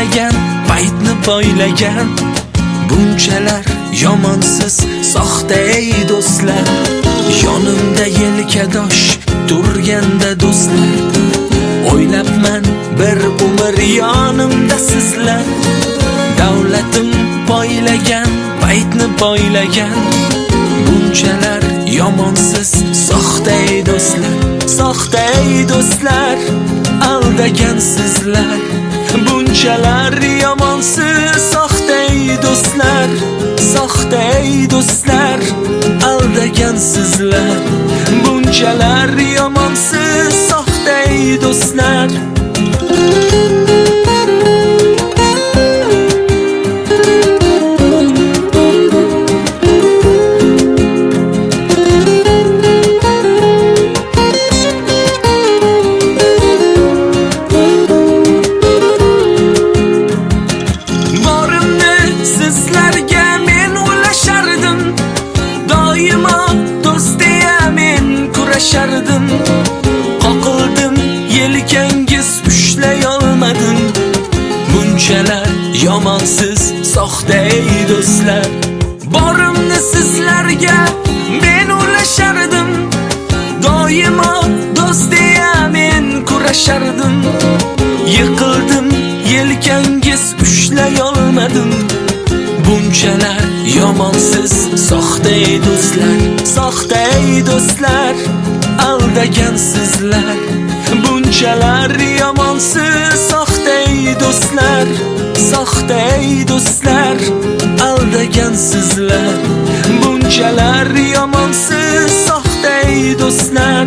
poylagan, paytni poylagan. Bunchalar yomonsiz, soxta ey do'stlar. Yonimda yelkadosh turganda do'stlar, o'ylabman bir umr yonimda sizlar. Davlatim poylagan, paytni poylagan. Bunchalar yomonsiz, soxta ey do'stlar, soxta ey do'stlar, aldagan sizlar. Bunchalar yomonsiz, soxta ey do'stlar, soxta ey do'stlar, aldagan sizlar. Bunchalar yomonsiz, soxta ey do'stlar. Qoqildim, yelkangiz ushlay olmadim. Bunchalar yomonsiz, soxta ey do'stlar. Borimni sizlarga men ulashardim, doimo do'st deya men kurashardim. Yiqildim, yelkangiz ushlay olmadim. Bunchalar yomonsiz, soxta ey do'stlar, soxta ey do'stlar, aldagan sizlar. Bunchalar yomonsiz, soxta ey do'stlar, soxta ey do'stlar, aldagan sizlar. Bunchalar yomonsiz, soxta ey do'stlar.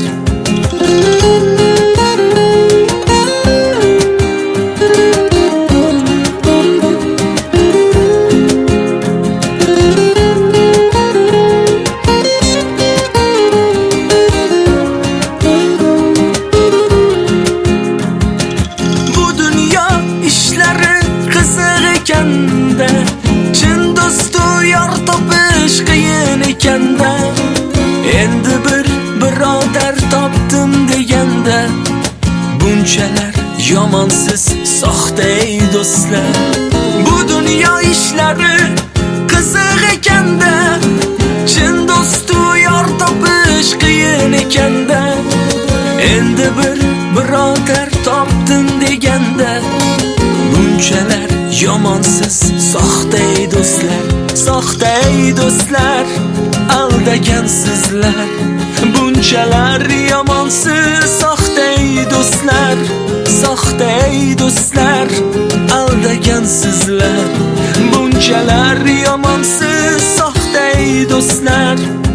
Chin do'stu yor topish qiyin ekanda, endi bir birodar topdim deganda. Bunchalar yomonsiz, soxta ey do'stlar. Bu dunyo ishlari qiziq ekanda, chin do'stu yor topish qiyin ekanda, endi bir birodar topdim deganda. Bunchalar yomonsiz, soxta ey do'stlar, soxta ey do'stlar, aldagan sizlar. Bunchalar yomonsiz, soxta ey do'stlar, soxta ey do'stlar, aldagan sizlar. Bunchalar yomonsiz, soxta ey do'stlar.